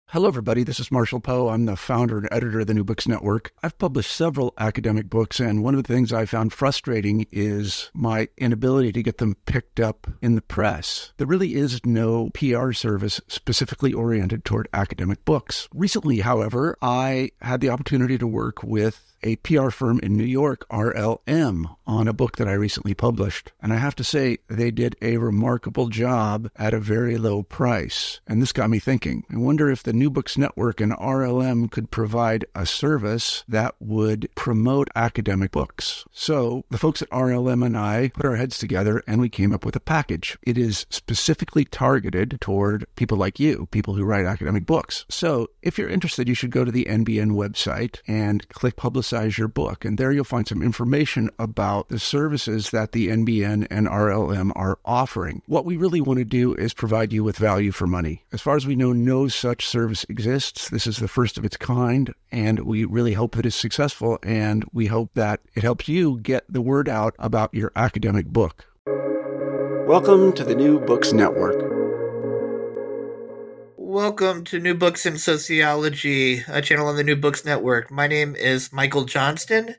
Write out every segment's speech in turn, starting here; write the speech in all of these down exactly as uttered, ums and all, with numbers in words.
Hello, everybody. This is Marshall Poe. I'm the founder and editor of the New Books Network. I've published several academic books, and one of the things I found frustrating is my inability to get them picked up in the press. There really is no P R service specifically oriented toward academic books. Recently, however, I had the opportunity to work with a P R firm in New York, R L M, on a book that I recently published. And I have to say, they did a remarkable job at a very low price. And this got me thinking. I wonder if the New Books Network and R L M could provide a service that would promote academic books. So the folks at R L M and I put our heads together and we came up with a package. It is specifically targeted toward people like you, people who write academic books. So if you're interested, you should go to the N B N website and click Publicize your book. And there you'll find some information about the services that the N B N and R L M are offering. What we really want to do is provide you with value for money. As far as we know, no such service exists. This is the first of its kind, and we really hope that it's successful, and we hope that it helps you get the word out about your academic book. Welcome to the New Books Network. Welcome to New Books in Sociology, a channel on the New Books Network. My name is Michael Johnston,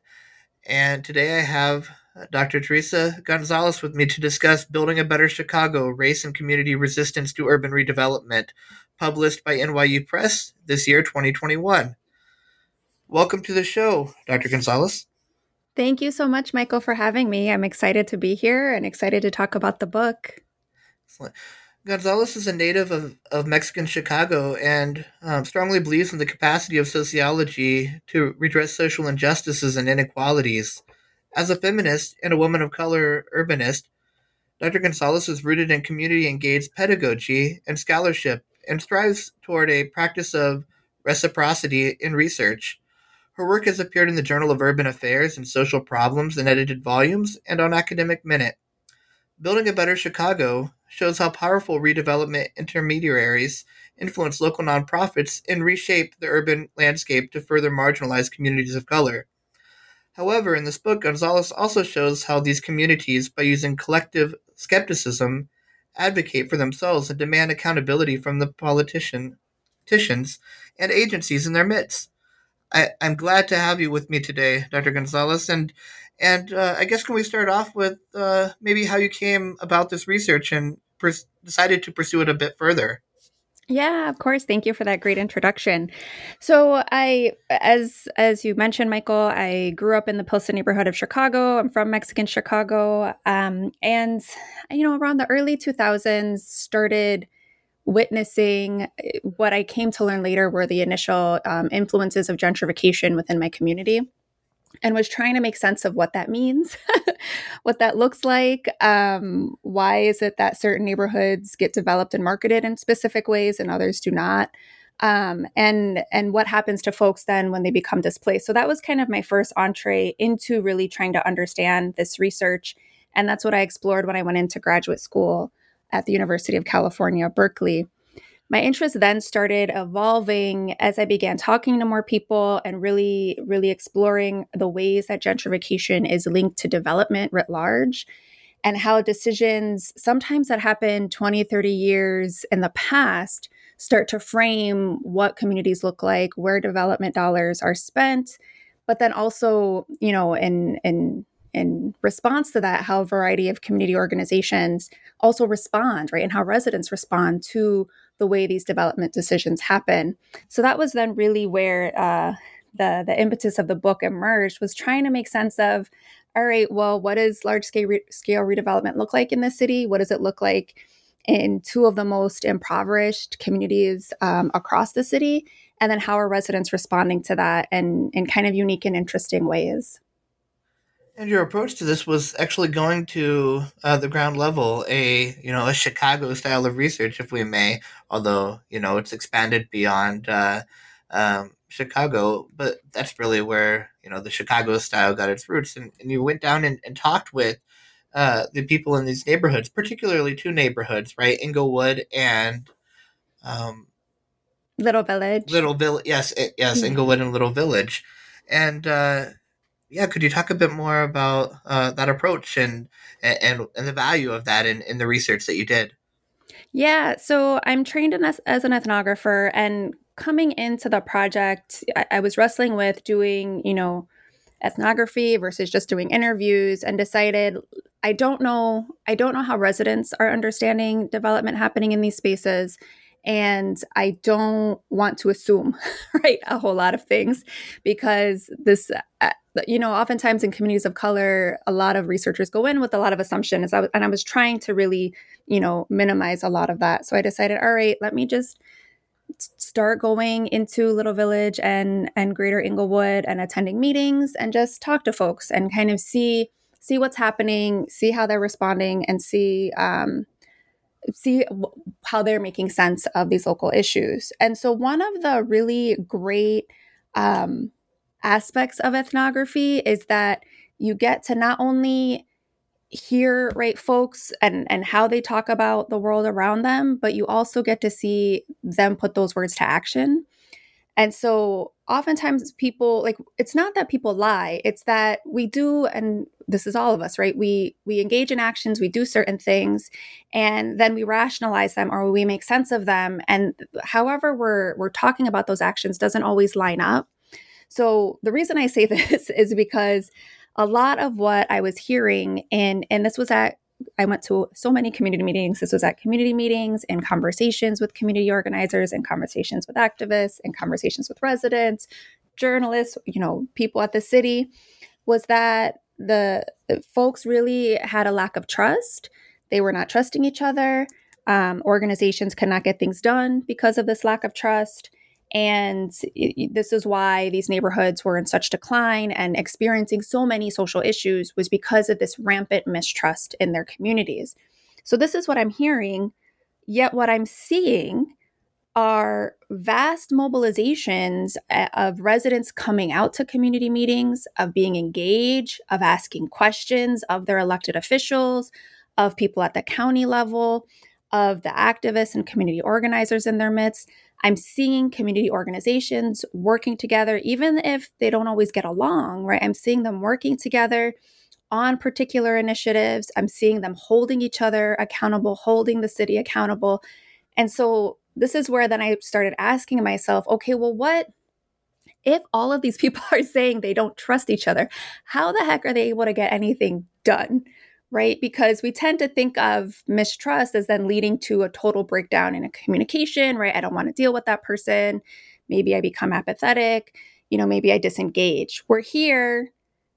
and today I have Doctor Teresa Gonzalez with me to discuss Building a Better Chicago, Race and Community Resistance to Urban Redevelopment, published by N Y U Press this year, twenty twenty-one. Welcome to the show, Doctor Gonzalez. Thank you so much, Michael, for having me. I'm excited to be here and excited to talk about the book. Excellent. Gonzalez is a native of, of Mexican Chicago and um, strongly believes in the capacity of sociology to redress social injustices and inequalities. As a feminist and a woman of color urbanist, Doctor Gonzalez is rooted in community-engaged pedagogy and scholarship and strives toward a practice of reciprocity in research. Her work has appeared in the Journal of Urban Affairs and Social Problems in edited volumes and on Academic Minute. Building a Better Chicago shows how powerful redevelopment intermediaries influence local nonprofits and reshape the urban landscape to further marginalize communities of color. However, in this book, Gonzalez also shows how these communities, by using collective skepticism, advocate for themselves and demand accountability from the politician, politicians and agencies in their midst. I, I'm glad to have you with me today, Doctor Gonzalez, and And uh, I guess can we start off with uh, maybe how you came about this research and pers- decided to pursue it a bit further? Yeah, of course. Thank you for that great introduction. So I, as as you mentioned, Michael, I grew up in the Pilsen neighborhood of Chicago. I'm from Mexican Chicago. Um, and, you know, around the early two thousands, started witnessing what I came to learn later were the initial um, influences of gentrification within my community, and was trying to make sense of what that means, what that looks like. Um, why is it that certain neighborhoods get developed and marketed in specific ways and others do not? Um, and and what happens to folks then when they become displaced? So that was kind of my first entree into really trying to understand this research. And that's what I explored when I went into graduate school at the University of California, Berkeley. My interest then started evolving as I began talking to more people and really, really exploring the ways that gentrification is linked to development writ large, and how decisions sometimes that happen twenty, thirty years in the past start to frame what communities look like, where development dollars are spent, but then also, you know, in, in in response to that, how a variety of community organizations also respond, right? And how residents respond to the way these development decisions happen. So that was then really where uh, the, the impetus of the book emerged, was trying to make sense of, all right, well, what does large scale, re- scale redevelopment look like in this city? What does it look like in two of the most impoverished communities um, across the city? And then how are residents responding to that in, in kind of unique and interesting ways? And your approach to this was actually going to uh, the ground level, a you know a Chicago style of research, if we may. Although you know it's expanded beyond uh, um, Chicago, but that's really where you know the Chicago style got its roots. And, and you went down and, and talked with uh, the people in these neighborhoods, particularly two neighborhoods, right, Inglewood and um, Little Village. Little Village. Yes, it, yes, Yeah. Inglewood and Little Village, and. Uh, Yeah, could you talk a bit more about uh, that approach and, and and the value of that in, in the research that you did? Yeah, so I'm trained in as, as an ethnographer, and coming into the project, I, I was wrestling with doing, you know, ethnography versus just doing interviews, and decided I don't know, I don't know how residents are understanding development happening in these spaces. And I don't want to assume, right, a whole lot of things, because this, uh, you know, oftentimes in communities of color, a lot of researchers go in with a lot of assumptions. I was, and I was trying to really, you know, minimize a lot of that. So I decided, all right, let me just start going into Little Village and and Greater Inglewood and attending meetings and just talk to folks and kind of see see what's happening, see how they're responding, and see um, see w- how they're making sense of these local issues. And so one of the really great um, aspects of ethnography is that you get to not only hear, right, folks and and how they talk about the world around them, but you also get to see them put those words to action. And so oftentimes people, like, it's not that people lie, it's that we do, and this is all of us, right? We we engage in actions, we do certain things, and then we rationalize them or we make sense of them. And however we're we're talking about those actions doesn't always line up. So the reason I say this is because a lot of what I was hearing, and and this was at, I went to so many community meetings. This was at community meetings and conversations with community organizers and conversations with activists and conversations with residents, journalists, you know, people at the city, was that the, the folks really had a lack of trust. They were not trusting each other. Um, organizations could not get things done because of this lack of trust. And it, this is why these neighborhoods were in such decline and experiencing so many social issues, was because of this rampant mistrust in their communities. So this is what I'm hearing, yet what I'm seeing are vast mobilizations of residents coming out to community meetings, of being engaged, of asking questions of their elected officials, of people at the county level, of the activists and community organizers in their midst. I'm seeing community organizations working together, even if they don't always get along, right? I'm seeing them working together on particular initiatives. I'm seeing them holding each other accountable, holding the city accountable. And so this is where then I started asking myself, okay, well, what if all of these people are saying they don't trust each other? How the heck are they able to get anything done? Right? Because we tend to think of mistrust as then leading to a total breakdown in a communication, right? I don't want to deal with that person. Maybe I become apathetic. You know, maybe I disengage. We're here.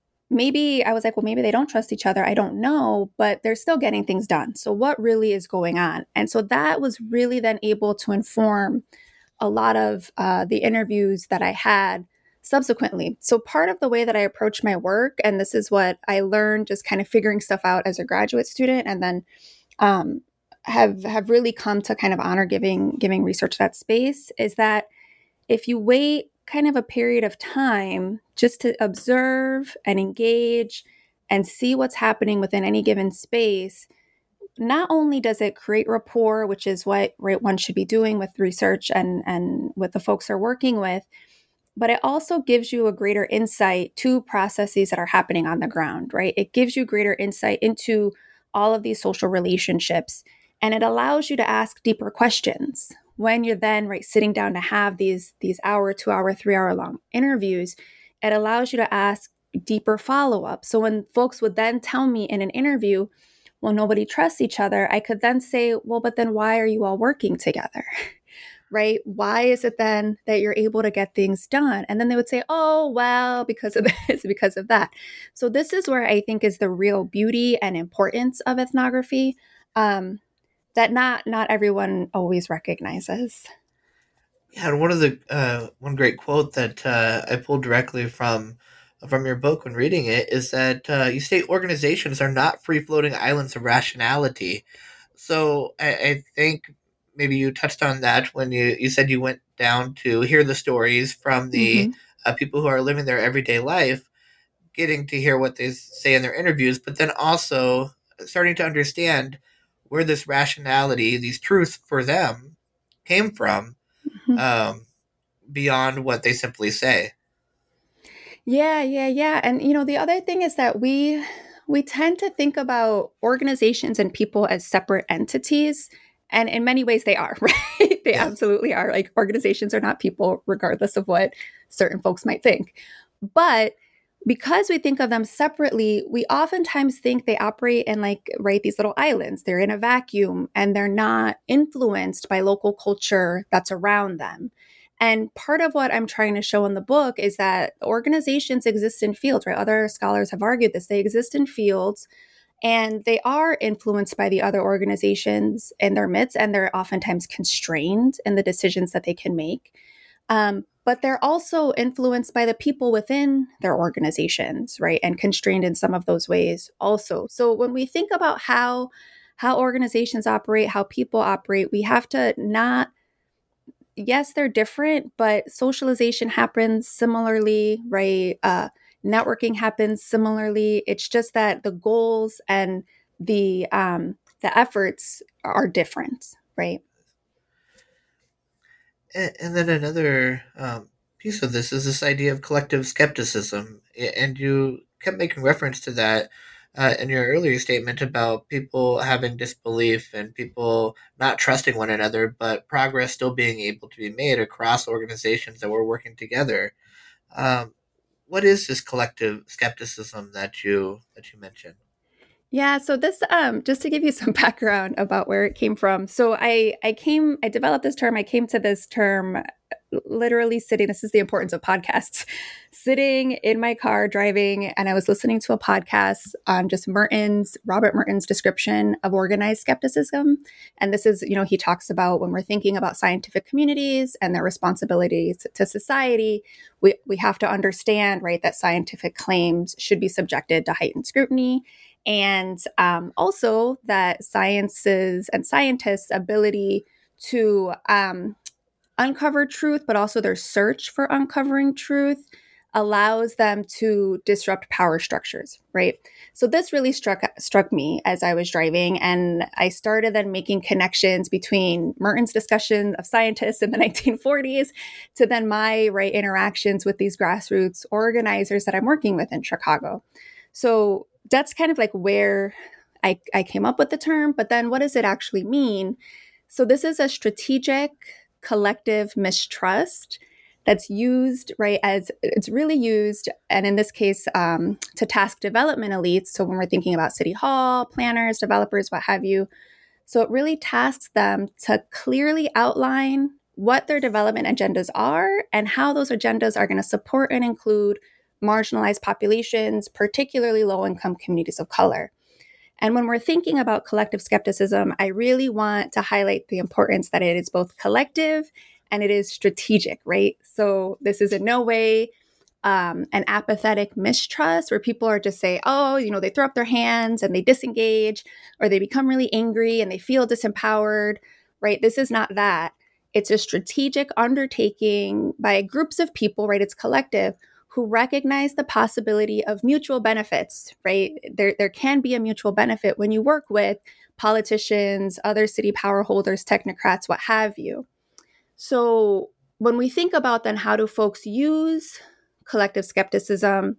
Maybe I was like, well, maybe they don't trust each other. I don't know, but they're still getting things done. So what really is going on? And so that was really then able to inform a lot of uh, the interviews that I had subsequently. So part of the way that I approach my work, and this is what I learned just kind of figuring stuff out as a graduate student, and then um, have have really come to kind of honor giving giving research that space, is that if you wait kind of a period of time just to observe and engage and see what's happening within any given space, not only does it create rapport, which is what, right, one should be doing with research and, and with the folks they're working with, but it also gives you a greater insight to processes that are happening on the ground, right? It gives you greater insight into all of these social relationships, and it allows you to ask deeper questions. When you're then, right, sitting down to have these, these hour, two hour, three hour long interviews, it allows you to ask deeper follow-up. So when folks would then tell me in an interview, well, nobody trusts each other, I could then say, well, but then why are you all working together? Right? Why is it then that you're able to get things done? And then they would say, oh, well, because of this, because of that. So this is where I think is the real beauty and importance of ethnography, um, that not not everyone always recognizes. Yeah, and one of the uh, one great quote that uh, I pulled directly from from your book when reading it is that uh, you state organizations are not free floating islands of rationality. So I, I think maybe you touched on that when you, you said you went down to hear the stories from the Mm-hmm. uh, people who are living their everyday life, getting to hear what they say in their interviews, but then also starting to understand where this rationality, these truths for them, came from, Mm-hmm. um, beyond what they simply say. Yeah, yeah, yeah. And you know, the other thing is that we we tend to think about organizations and people as separate entities. And in many ways they are, right? They Yes. absolutely are. Like, organizations are not people, regardless of what certain folks might think. But because we think of them separately, we oftentimes think they operate in, like, right, these little islands. They're in a vacuum and they're not influenced by local culture that's around them. And part of what I'm trying to show in the book is that organizations exist in fields, right? Other scholars have argued this. They exist in fields and they are influenced by the other organizations in their midst, and they're oftentimes constrained in the decisions that they can make. Um, but they're also influenced by the people within their organizations, right? And constrained in some of those ways also. So when we think about how how organizations operate, how people operate, we have to not, yes, they're different, but socialization happens similarly, right? Uh, networking happens similarly. It's just that the goals and the um, the efforts are different, right? And, and then another um, piece of this is this idea of collective skepticism. A- And you kept making reference to that uh, in your earlier statement about people having disbelief and people not trusting one another, but progress still being able to be made across organizations that were working together. Um, what is this collective skepticism that you that you mentioned? Yeah, so this um just to give you some background about where it came from. So I I came I developed this term. I came to this term literally sitting, this is the importance of podcasts, sitting in my car driving, and I was listening to a podcast on just Merton's, Robert Merton's description of organized skepticism. And this is, you know, he talks about when we're thinking about scientific communities and their responsibilities to society, we, we have to understand, right, that scientific claims should be subjected to heightened scrutiny. And um, also that sciences and scientists' ability to um, uncover truth, but also their search for uncovering truth allows them to disrupt power structures, right? So this really struck struck me as I was driving, and I started then making connections between Merton's discussion of scientists in the nineteen forties to then my right interactions with these grassroots organizers that I'm working with in Chicago. So that's kind of like where I, I came up with the term, but then what does it actually mean? So this is a strategic collective mistrust that's used, right, as it's really used, and in this case, um, to task development elites. So when we're thinking about city hall, planners, developers, what have you, so it really tasks them to clearly outline what their development agendas are and how those agendas are going to support and include marginalized populations, particularly low-income communities of color. And when we're thinking about collective skepticism, I really want to highlight the importance that it is both collective and it is strategic, right? So this is in no way um, an apathetic mistrust where people are just say, oh, you know, they throw up their hands and they disengage, or they become really angry and they feel disempowered, right? This is not that. It's a strategic undertaking by groups of people, right? It's collective, who recognize the possibility of mutual benefits, right? There, there can be a mutual benefit when you work with politicians, other city power holders, technocrats, what have you. So when we think about then how do folks use collective skepticism,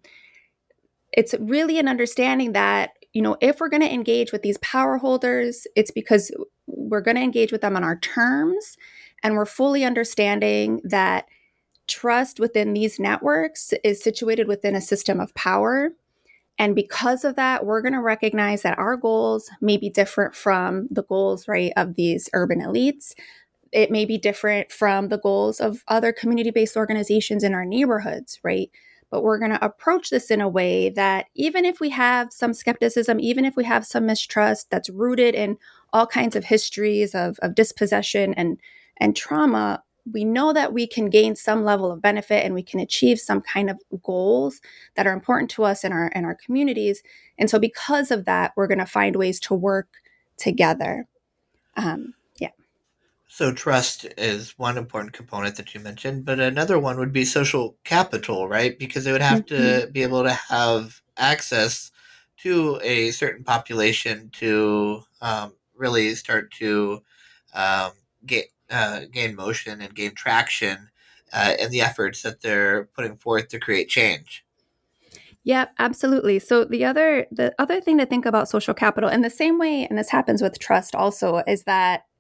it's really an understanding that, you know, if we're going to engage with these power holders, it's because we're going to engage with them on our terms, and we're fully understanding that trust within these networks is situated within a system of power. And because of that, we're going to recognize that our goals may be different from the goals, right, of these urban elites. It may be different from the goals of other community-based organizations in our neighborhoods, right? But we're going to approach this in a way that even if we have some skepticism, even if we have some mistrust that's rooted in all kinds of histories of, of dispossession and, and trauma, we know that we can gain some level of benefit and we can achieve some kind of goals that are important to us in our in our communities. And so because of that, we're going to find ways to work together. Um, yeah. So trust is one important component that you mentioned, but another one would be social capital, right? Because they would have Mm-hmm. to be able to have access to a certain population to um, really start to um, get uh, gain motion and gain traction uh, in the efforts that they're putting forth to create change. Yeah, absolutely. So the other the other thing to think about social capital in the same way, and this happens with trust also, is that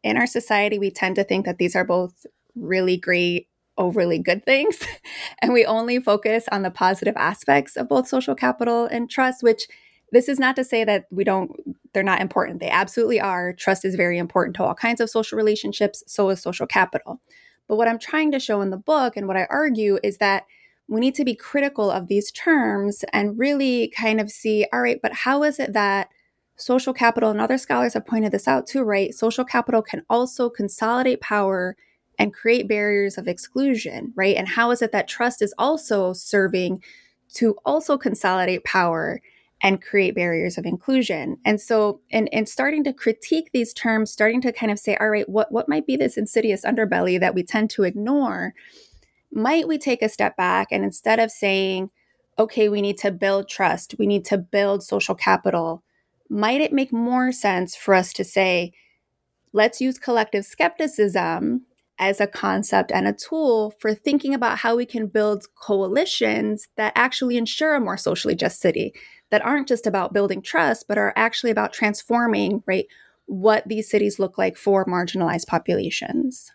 in our society, we tend to think that these are both really great, overly good things. And we only focus on the positive aspects of both social capital and trust, which this is not to say that we don't, they're not important. They absolutely are. Trust is very important to all kinds of social relationships. So is social capital. But what I'm trying to show in the book and what I argue is that we need to be critical of these terms and really kind of see, all right, but how is it that social capital, and other scholars have pointed this out too, right? Social capital can also consolidate power and create barriers of exclusion, right? And how is it that trust is also serving to also consolidate power and create barriers of inclusion? And so in, in starting to critique these terms, starting to kind of say, all right, what, what might be this insidious underbelly that we tend to ignore? Might we take a step back and instead of saying, okay, we need to build trust, we need to build social capital, might it make more sense for us to say, let's use collective skepticism as a concept and a tool for thinking about how we can build coalitions that actually ensure a more socially just city, that aren't just about building trust, but are actually about transforming, right, what these cities look like for marginalized populations.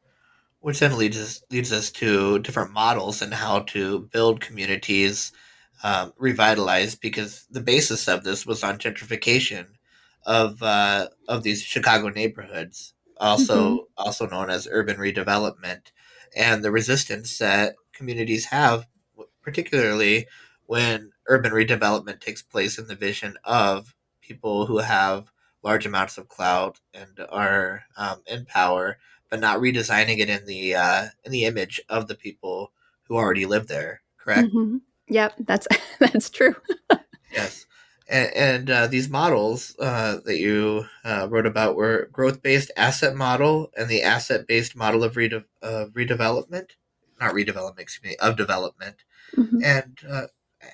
Which then leads us, leads us to different models and how to build communities um, revitalized, because the basis of this was on gentrification of uh, of these Chicago neighborhoods, also mm-hmm. also known as urban redevelopment, and the resistance that communities have, particularly when urban redevelopment takes place in the vision of people who have large amounts of clout and are um, in power, but not redesigning it in the uh, in the image of the people who already live there. Correct? Mm-hmm. Yep, that's that's true. Yes, and, and uh, these models uh, that you uh, wrote about were growth-based asset model and the asset-based model of rede- uh, redevelopment, not redevelopment, excuse me, of development. Mm-hmm. And uh,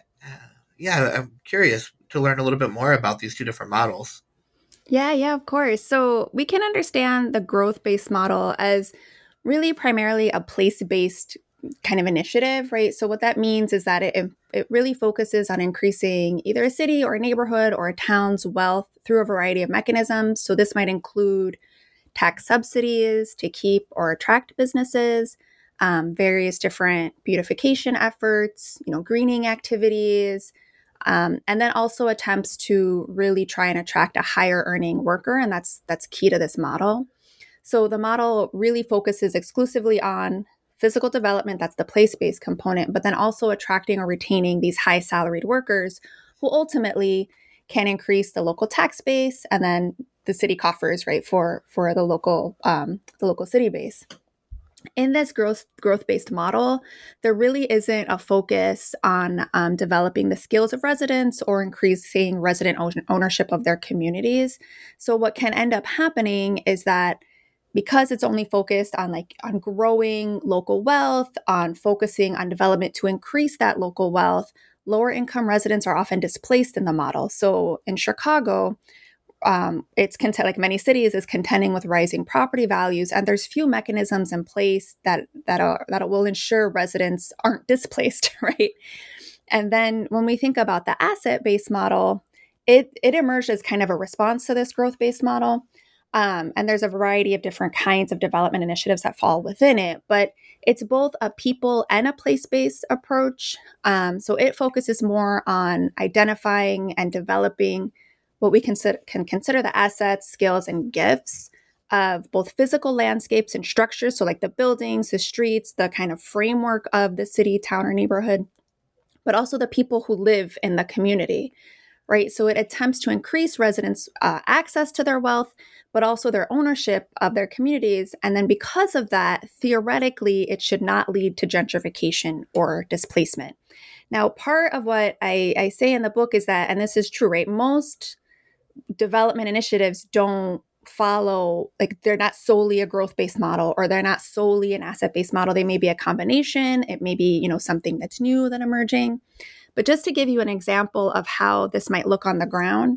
yeah, I'm curious to learn a little bit more about these two different models. Yeah, yeah, of course. So we can understand the growth-based model as really primarily a place-based kind of initiative, right? So what that means is that it it really focuses on increasing either a city or a neighborhood or a town's wealth through a variety of mechanisms. So this might include tax subsidies to keep or attract businesses, um, various different beautification efforts, you know, greening activities, um, and then also attempts to really try and attract a higher earning worker, and that's that's key to this model. So the model really focuses exclusively on physical development, that's the place-based component, but then also attracting or retaining these high salaried workers who ultimately can increase the local tax base and then the city coffers, right, for for the local um, the local city base. In this growth growth-based model, there really isn't a focus on um, developing the skills of residents or increasing resident own- ownership of their communities. So what can end up happening is that because it's only focused on like on growing local wealth, on focusing on development to increase that local wealth, lower income residents are often displaced in the model. So in Chicago, um, it's cont- like many cities is contending with rising property values, and there's few mechanisms in place that that are that will ensure residents aren't displaced, right? And then when we think about the asset-based model, it it emerged as kind of a response to this growth-based model. Um, and there's a variety of different kinds of development initiatives that fall within it, but it's both a people and a place-based approach. Um, so it focuses more on identifying and developing what we consider, can consider the assets, skills, and gifts of both physical landscapes and structures. So like the buildings, the streets, the kind of framework of the city, town, or neighborhood, but also the people who live in the community. Right. So it attempts to increase residents' uh, access to their wealth, but also their ownership of their communities. And then because of that, theoretically, it should not lead to gentrification or displacement. Now, part of what I, I say in the book is that, and this is true, right? Most development initiatives don't follow, like they're not solely a growth-based model, or they're not solely an asset-based model. They may be a combination. It may be, you know, something that's new that emerging. But just to give you an example of how this might look on the ground.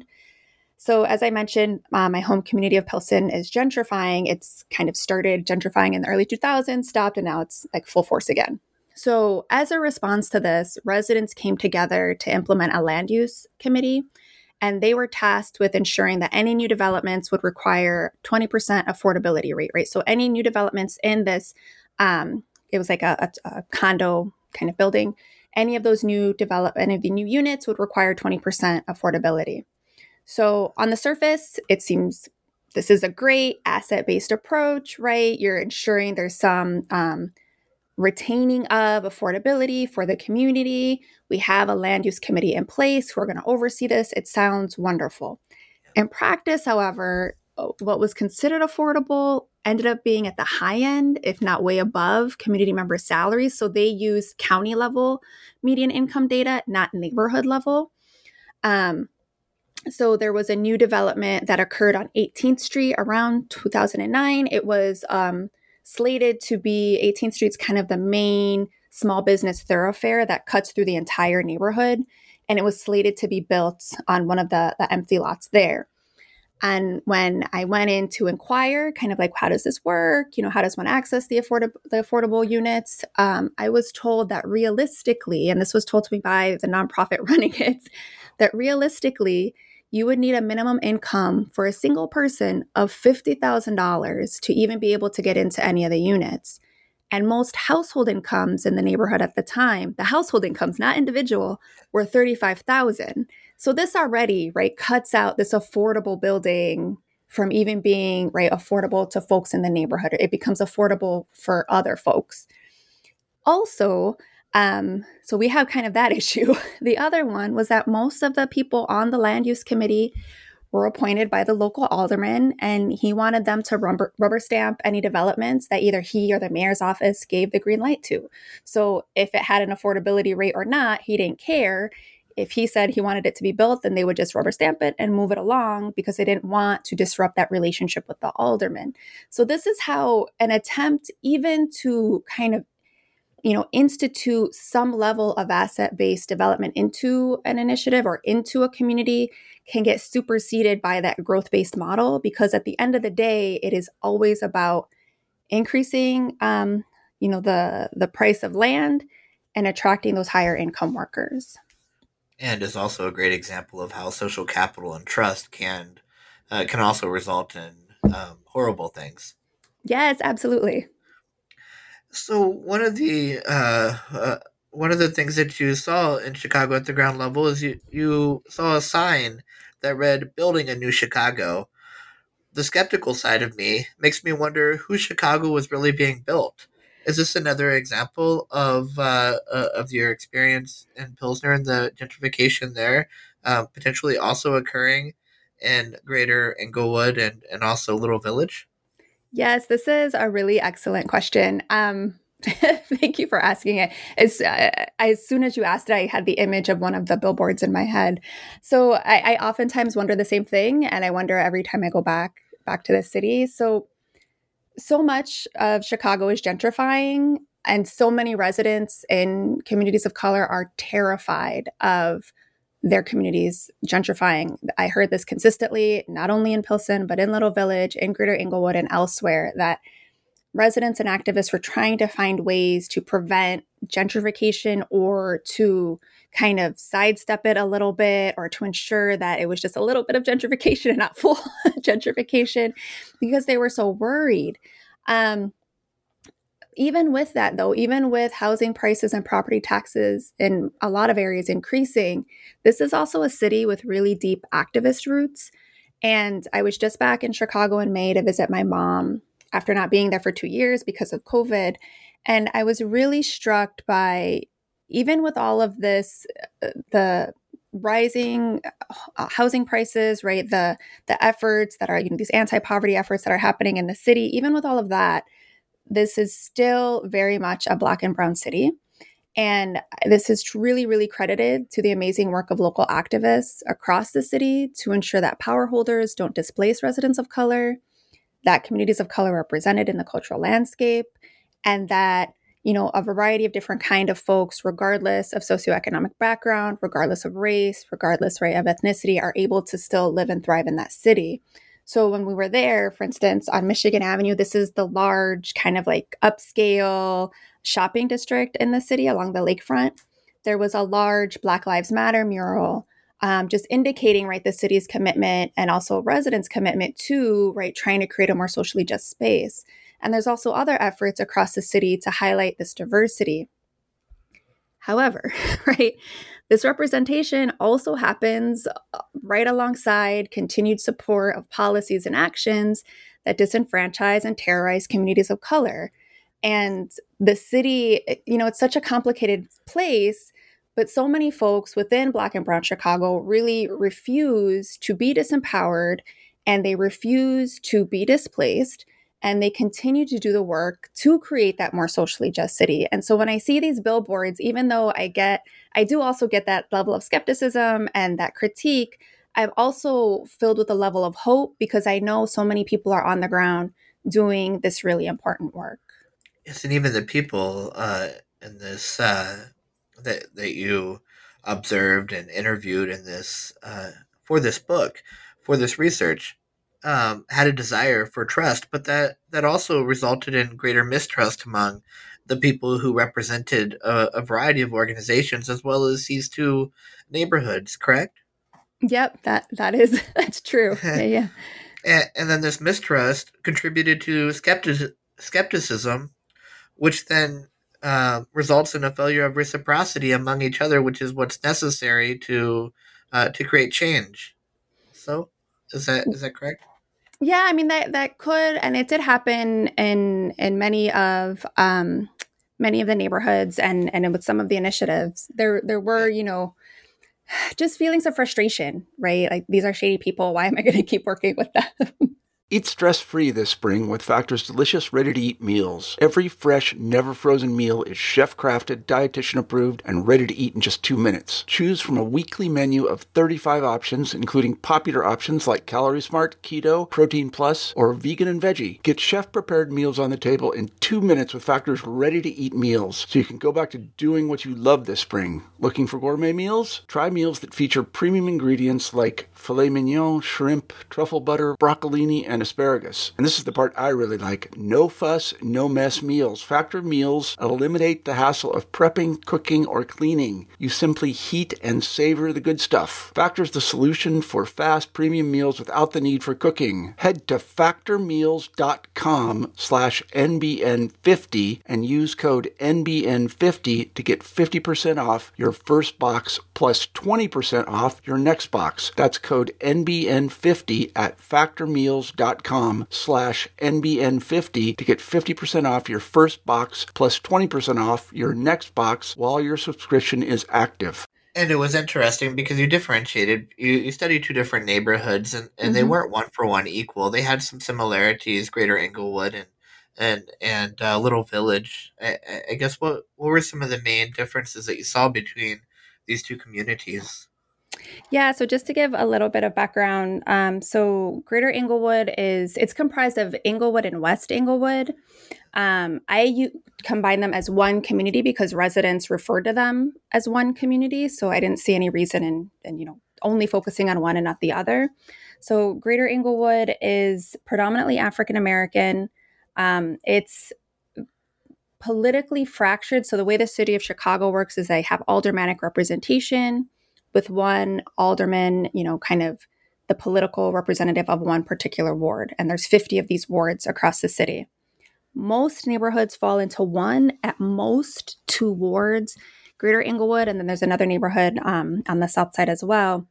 So as I mentioned, uh, my home community of Pilsen is gentrifying. It's kind of started gentrifying in the early two thousands, stopped, and now it's like full force again. So as a response to this, residents came together to implement a land use committee. And they were tasked with ensuring that any new developments would require twenty percent affordability rate, right? So any new developments in this, um, it was like a, a, a condo kind of building, any of those new develop, any of the new units would require twenty percent affordability. So on the surface, it seems this is a great asset-based approach, right? You're ensuring there's some um, retaining of affordability for the community. We have a land use committee in place who are going to oversee this. It sounds wonderful. In practice, however, what was considered affordable ended up being at the high end, if not way above, community member salaries. So they use county level median income data, not neighborhood level. Um, so there was a new development that occurred on eighteenth Street around two thousand nine. It was um, slated to be eighteenth Street's kind of the main small business thoroughfare that cuts through the entire neighborhood. And it was slated to be built on one of the, the empty lots there. And when I went in to inquire, kind of like, how does this work? You know, how does one access the affordable the affordable units? Um, I was told that realistically, and this was told to me by the nonprofit running it, that realistically, you would need a minimum income for a single person of fifty thousand dollars to even be able to get into any of the units. And most household incomes in the neighborhood at the time, the household incomes, not individual, were thirty-five thousand dollars. So this already, right, cuts out this affordable building from even being, right, affordable to folks in the neighborhood. It becomes affordable for other folks. Also, um, so we have kind of that issue. The other one was that most of the people on the land use committee were appointed by the local alderman, and he wanted them to rubber, rubber stamp any developments that either he or the mayor's office gave the green light to. So if it had an affordability rate or not, he didn't care. If he said he wanted it to be built, then they would just rubber stamp it and move it along because they didn't want to disrupt that relationship with the alderman. So this is how an attempt even to kind of, you know, institute some level of asset-based development into an initiative or into a community can get superseded by that growth-based model, because at the end of the day, it is always about increasing, um, you know, the the price of land and attracting those higher income workers. And is also a great example of how social capital and trust can uh, can also result in um, horrible things. Yes, absolutely. So one of the uh, uh, one of the things that you saw in Chicago at the ground level is you, you saw a sign that read "Building a New Chicago." The skeptical side of me makes me wonder whose Chicago was really being built. Is this another example of uh, uh, of your experience in Pilsner and the gentrification there, uh, potentially also occurring in Greater Englewood and, and also Little Village? Yes, this is a really excellent question. Um, thank you for asking it. As, uh, as soon as you asked it, I had the image of one of the billboards in my head. So I, I oftentimes wonder the same thing, and I wonder every time I go back back to the city. So so much of Chicago is gentrifying, and so many residents in communities of color are terrified of their communities gentrifying. I heard this consistently, not only in Pilsen, but in Little Village, in Greater Englewood, and elsewhere, that residents and activists were trying to find ways to prevent gentrification or to kind of sidestep it a little bit, or to ensure that it was just a little bit of gentrification and not full gentrification, because they were so worried. Um, even with that, though, even with housing prices and property taxes in a lot of areas increasing, this is also a city with really deep activist roots. And I was just back in Chicago in May to visit my mom after not being there for two years because of COVID. And I was really struck by, even with all of this, uh, the rising uh, housing prices, right? The the efforts that are, you know, these anti-poverty efforts that are happening in the city, even with all of that, this is still very much a Black and brown city. And this is really, really credited to the amazing work of local activists across the city to ensure that power holders don't displace residents of color, that communities of color are represented in the cultural landscape, and that, you know, a variety of different kind of folks, regardless of socioeconomic background, regardless of race, regardless, right, of ethnicity, are able to still live and thrive in that city. So when we were there, for instance, on Michigan Avenue, this is the large kind of like upscale shopping district in the city along the lakefront. There was a large Black Lives Matter mural um, just indicating, right, the city's commitment and also residents' commitment to, right, trying to create a more socially just space. And there's also other efforts across the city to highlight this diversity. However, right, this representation also happens right alongside continued support of policies and actions that disenfranchise and terrorize communities of color. And the city, you know, it's such a complicated place, but so many folks within Black and Brown Chicago really refuse to be disempowered, and they refuse to be displaced, and they continue to do the work to create that more socially just city. And so when I see these billboards, even though I get, I do also get that level of skepticism and that critique, I'm also filled with a level of hope because I know so many people are on the ground doing this really important work. Yes, and even the people uh, in this uh, that that you observed and interviewed in this uh, for this book, for this research, um, had a desire for trust, but that that also resulted in greater mistrust among the people who represented a, a variety of organizations as well as these two neighborhoods. Correct? Yep, that that is that's true. Yeah, yeah. and, and then this mistrust contributed to skeptic, skepticism, which then uh, results in a failure of reciprocity among each other, which is what's necessary to uh, to create change. So, is that is that correct? Yeah, I mean that that could, and it did happen in in many of um, many of the neighborhoods, and and with some of the initiatives. There there were, you know, just feelings of frustration, right? Like, these are shady people. Why am I going to keep working with them? Eat stress-free this spring with Factor's delicious, ready-to-eat meals. Every fresh, never-frozen meal is chef-crafted, dietitian-approved, and ready to eat in just two minutes. Choose from a weekly menu of thirty-five options, including popular options like Calorie Smart, Keto, Protein Plus, or Vegan and Veggie. Get chef-prepared meals on the table in two minutes with Factor's ready-to-eat meals, so you can go back to doing what you love this spring. Looking for gourmet meals? Try meals that feature premium ingredients like filet mignon, shrimp, truffle butter, broccolini, and asparagus. And this is the part I really like. No fuss, no mess meals. Factor meals eliminate the hassle of prepping, cooking, or cleaning. You simply heat and savor the good stuff. Factor's the solution for fast premium meals without the need for cooking. Head to factormeals.com slash NBN50 and use code N B N fifty to get fifty percent off your first box plus twenty percent off your next box. That's code N B N fifty at factormeals.com slash N B N fifty to get fifty percent off your first box plus twenty percent off your next box while your subscription is active. And it was interesting because you differentiated, you, you studied two different neighborhoods, and, and mm-hmm. they weren't one for one equal. They had some similarities, Greater Englewood and and and uh, Little Village. I, I guess what what were some of the main differences that you saw between these two communities? Yeah, so just to give a little bit of background, um, so Greater Englewood is, it's comprised of Englewood and West Englewood. Um, I u- combine them as one community because residents refer to them as one community, so I didn't see any reason in, in you know, only focusing on one and not the other. So Greater Englewood is predominantly African American. Um, it's politically fractured, so the way the city of Chicago works is they have aldermanic representation, with one alderman, you know, kind of the political representative of one particular ward. And there's fifty of these wards across the city. Most neighborhoods fall into one, at most two wards. Greater Englewood, and then there's another neighborhood um, on the south side as well,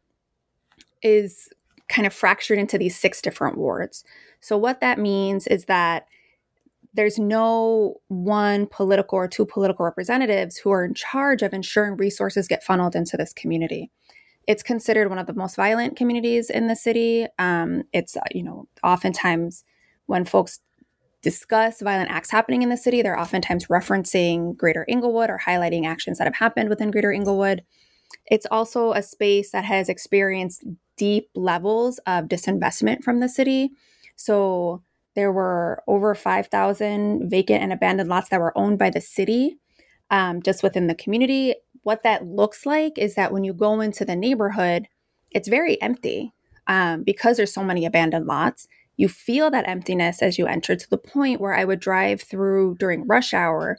is kind of fractured into these six different wards. So what that means is that there's no one political or two political representatives who are in charge of ensuring resources get funneled into this community. It's considered one of the most violent communities in the city. Um, it's, you know, oftentimes when folks discuss violent acts happening in the city, they're oftentimes referencing Greater Englewood or highlighting actions that have happened within Greater Englewood. It's also a space that has experienced deep levels of disinvestment from the city. So there were over five thousand vacant and abandoned lots that were owned by the city um, just within the community. What that looks like is that when you go into the neighborhood, it's very empty um, because there's so many abandoned lots. You feel that emptiness as you enter, to the point where I would drive through during rush hour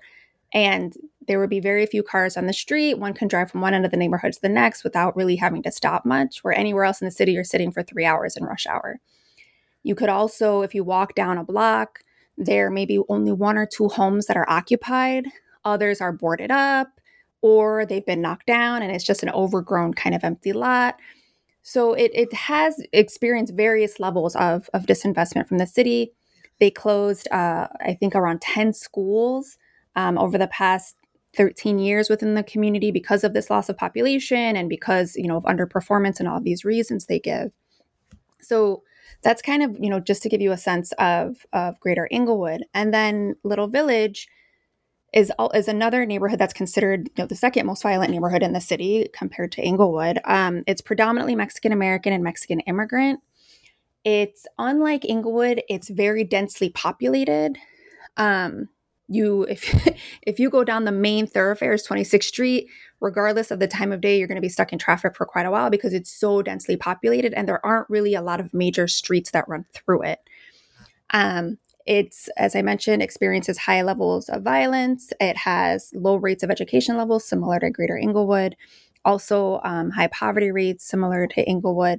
And there would be very few cars on the street. One can drive from one end of the neighborhood to the next without really having to stop much, where anywhere else in the city, you're sitting for three hours in rush hour. You could also, if you walk down a block, there may be only one or two homes that are occupied. Others are boarded up, or they've been knocked down and it's just an overgrown kind of empty lot. So it, it has experienced various levels of, of disinvestment from the city. They closed, uh, I think, around ten schools um, over the past thirteen years within the community because of this loss of population and because, you know, of underperformance and all of these reasons they give. So that's kind of, you know, just to give you a sense of, of Greater Englewood. And then Little Village is is another neighborhood that's considered, you know, the second most violent neighborhood in the city compared to Englewood. Um, it's predominantly Mexican American and Mexican immigrant. It's unlike Englewood, it's very densely populated. Um, you if if you go down the main thoroughfares, twenty-sixth Street, regardless of the time of day, you're going to be stuck in traffic for quite a while because it's so densely populated and there aren't really a lot of major streets that run through it. Um, It's, as I mentioned, experiences high levels of violence. It has low rates of education levels, similar to Greater Englewood. Also, um, high poverty rates, similar to Englewood.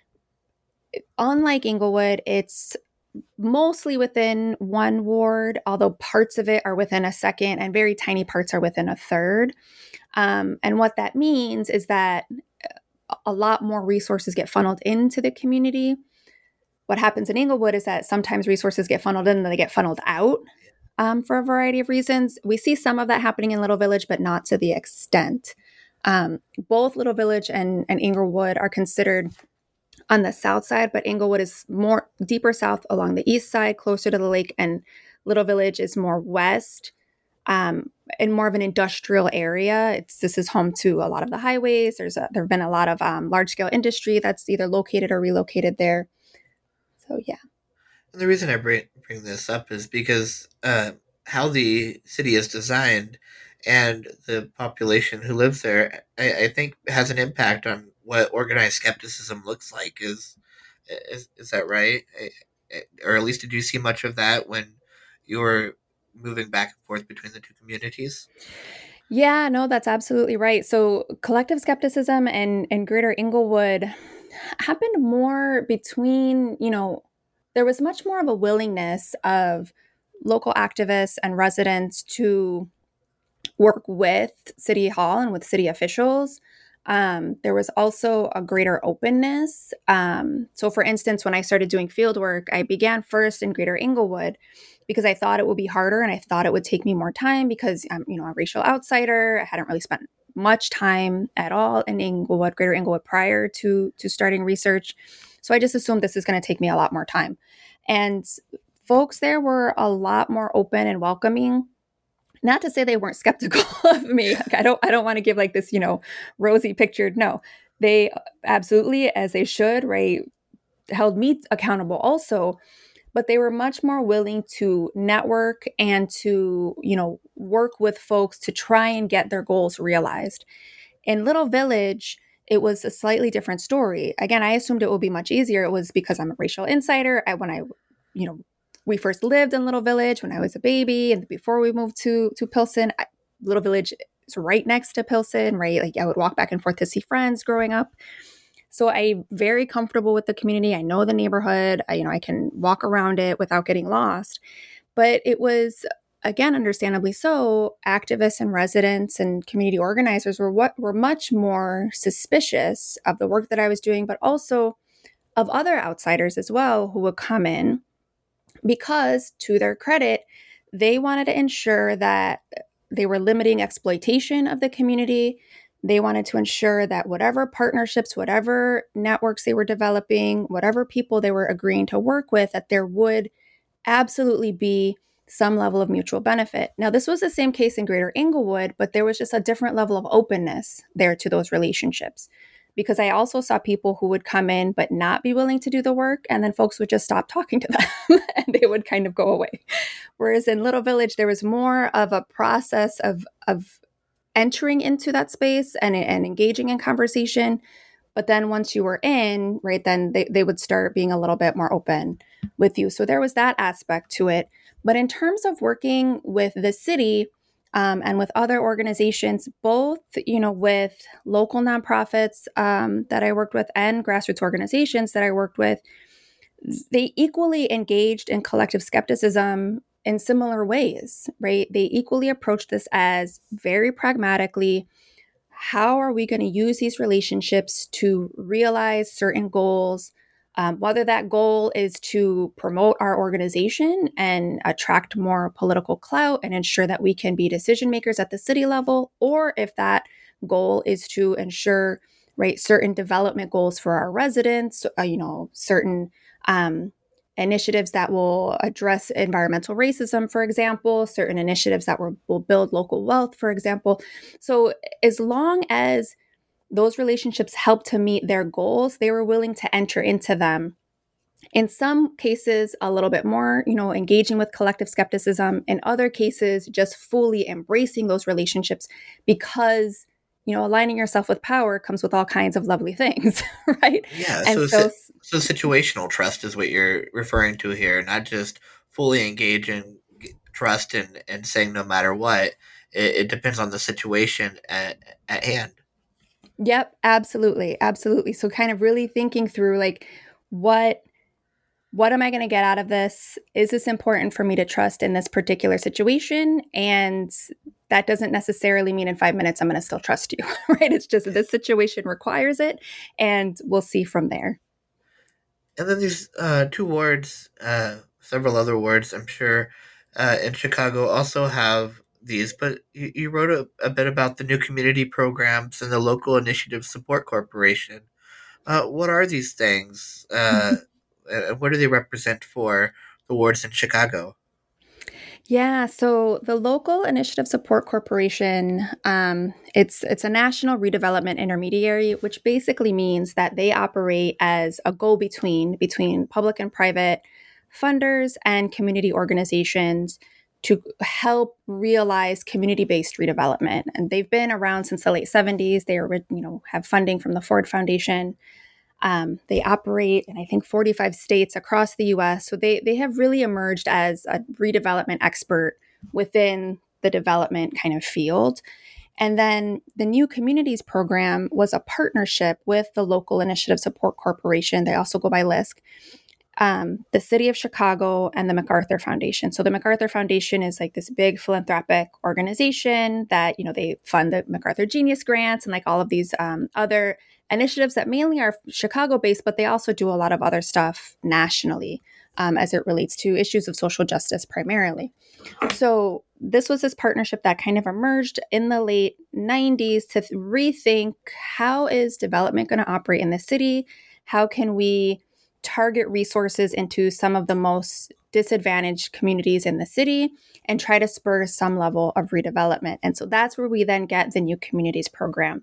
Unlike Englewood, it's mostly within one ward, although parts of it are within a second and very tiny parts are within a third. Um, and what that means is that a lot more resources get funneled into the community. What happens in Englewood is that sometimes resources get funneled in and then they get funneled out um, for a variety of reasons. We see some of that happening in Little Village, but not to the extent. Um, both Little Village and, and Englewood are considered on the south side, but Englewood is more deeper south along the east side, closer to the lake, and Little Village is more west um, and more of an industrial area. It's this is home to a lot of the highways. There's a, there have been a lot of um, large scale industry that's either located or relocated there. So, yeah. And the reason I bring, bring this up is because uh, how the city is designed and the population who lives there, I, I think has an impact on what organized skepticism looks like. Is is, is that right? I, I, or at least did you see much of that when you were moving back and forth between the two communities? Yeah, no, that's absolutely right. So collective skepticism and, and Greater Englewood happened more between, you know, there was much more of a willingness of local activists and residents to work with City Hall and with city officials. Um, there was also a greater openness. Um, so for instance, when I started doing field work, I began first in Greater Englewood because I thought it would be harder and I thought it would take me more time because I'm, you know, a racial outsider. I hadn't really spent much time at all in Englewood, Greater Englewood prior to, to starting research. So I just assumed this is going to take me a lot more time. And folks there were a lot more open and welcoming. Not to say they weren't skeptical of me. Like, I don't I don't want to give like this, you know, rosy pictured. No, they absolutely, as they should, right, held me accountable also. But they were much more willing to network and to, you know, work with folks to try and get their goals realized. In Little Village, it was a slightly different story. Again, I assumed it would be much easier. It was because I'm a racial insider. I, when I, you know, we first lived in Little Village when I was a baby and before we moved to, to Pilsen. I, Little Village is right next to Pilsen, right? Like I would walk back and forth to see friends growing up. So I'm very comfortable with the community. I know the neighborhood. I, you know, I can walk around it without getting lost. But it was, again, understandably so, activists and residents and community organizers were what were much more suspicious of the work that I was doing, but also of other outsiders as well who would come in because, to their credit, they wanted to ensure that they were limiting exploitation of the community. They wanted to ensure that whatever partnerships, whatever networks they were developing, whatever people they were agreeing to work with, that there would absolutely be some level of mutual benefit. Now, this was the same case in Greater Englewood, but there was just a different level of openness there to those relationships. Because I also saw people who would come in but not be willing to do the work, and then folks would just stop talking to them and they would kind of go away. Whereas in Little Village, there was more of a process of, of entering into that space and, and engaging in conversation. But then once you were in, right, then they, they would start being a little bit more open with you. So there was that aspect to it. But in terms of working with the city, um, and with other organizations, both, you know, with local nonprofits um, that I worked with and grassroots organizations that I worked with, they equally engaged in collective skepticism in similar ways, right? They equally approached this as very pragmatically, how are we going to use these relationships to realize certain goals? Um, whether that goal is to promote our organization and attract more political clout and ensure that we can be decision makers at the city level, or if that goal is to ensure, right, certain development goals for our residents, uh, you know, certain um, initiatives that will address environmental racism, for example, certain initiatives that will, will build local wealth, for example. So as long as those relationships help to meet their goals, they were willing to enter into them. In some cases, a little bit more, you know, engaging with collective skepticism. In other cases, just fully embracing those relationships because, you know, aligning yourself with power comes with all kinds of lovely things, right? Yeah, And so so, si- so situational trust is what you're referring to here, not just fully engaging trust and and saying no matter what. It, it depends on the situation at, at hand. yep, absolutely, absolutely. So kind of really thinking through like what what am I going to get out of this? Is this important for me to trust in this particular situation? And that doesn't necessarily mean in five minutes I'm going to still trust you, right? It's just this situation requires it, and we'll see from there. And then these uh, two wards, uh, several other wards, I'm sure, uh, in Chicago also have these. But you, you wrote a, a bit about the new community programs and the local initiative support corporation. Uh, what are these things? Uh, and what do they represent for the wards in Chicago? Yeah, so the local initiative support corporation, um, it's it's a national redevelopment intermediary, which basically means that they operate as a go-between between public and private funders and community organizations to help realize community-based redevelopment. And they've been around since the late seventies. They are, you know, have funding from the Ford Foundation. Um, they operate in, I think, forty-five states across the U S. So they, they have really emerged as a redevelopment expert within the development kind of field. And then the New Communities program was a partnership with the Local Initiative Support Corporation. They also go by LISC, um, the City of Chicago, and the MacArthur Foundation. So the MacArthur Foundation is like this big philanthropic organization that, you know, they fund the MacArthur Genius Grants and like all of these um, other initiatives that mainly are Chicago-based, but they also do a lot of other stuff nationally um, as it relates to issues of social justice primarily. So this was this partnership that kind of emerged in the late nineties to th- rethink how is development going to operate in the city? How can we target resources into some of the most disadvantaged communities in the city and try to spur some level of redevelopment? And so that's where we then get the New Communities program.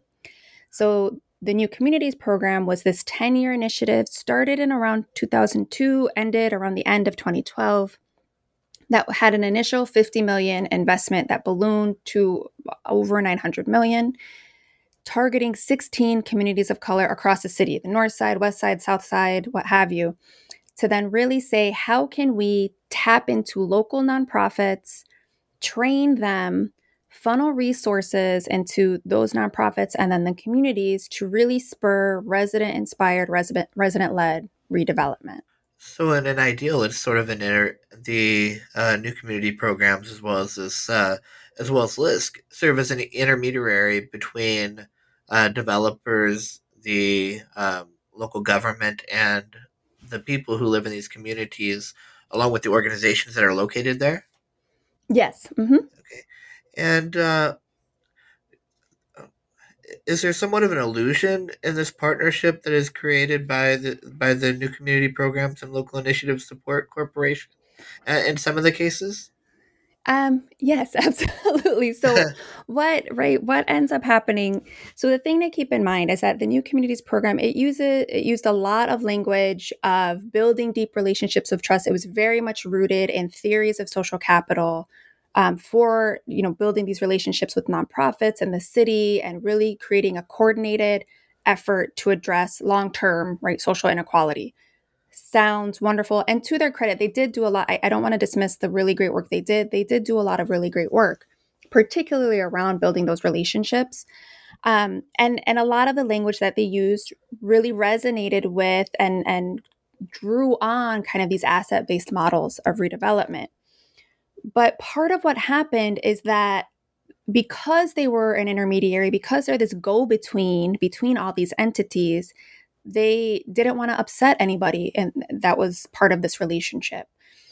So the New Communities program was this ten-year initiative, started in around two thousand two, ended around the end of twenty twelve, that had an initial fifty million dollars investment that ballooned to over nine hundred million dollars, targeting sixteen communities of color across the city, the north side, west side, south side, what have you, to then really say, how can we tap into local nonprofits, train them, funnel resources into those nonprofits and then the communities to really spur resident-inspired, resident resident-led redevelopment. So, in an ideal, it's sort of an inter- the uh, new community programs as well as this uh, as well as LISC serve as an intermediary between uh, developers, the um, local government, and the people who live in these communities, along with the organizations that are located there. Yes. Mm-hmm. Okay, and uh, is there somewhat of an illusion in this partnership that is created by the by the new community programs and local initiative support corporation uh, in some of the cases? Um, yes, absolutely. So what, right, what ends up happening? So the thing to keep in mind is that the New Communities program, it uses it used a lot of language of building deep relationships of trust. It was very much rooted in theories of social capital, um, for, you know, building these relationships with nonprofits and the city and really creating a coordinated effort to address long-term, right, social inequality. Sounds wonderful. And to their credit, they did do a lot. I, I don't want to dismiss the really great work they did. They did do a lot of really great work. particularly around building those relationships. Um, and and a lot of the language that they used really resonated with and and drew on kind of these asset-based models of redevelopment. But part of what happened is that because they were an intermediary, because they're this go-between between all these entities, they didn't want to upset anybody, and that was part of this relationship.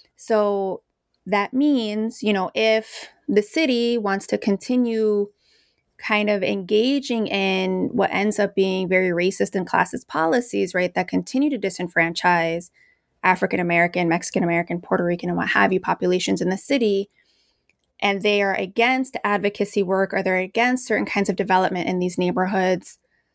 So that means, you know, if the city wants to continue kind of engaging in what ends up being very racist and classist policies, right, that continue to disenfranchise African American, Mexican American, Puerto Rican, and what have you populations in the city, and they are against advocacy work or they're against certain kinds of development in these neighborhoods,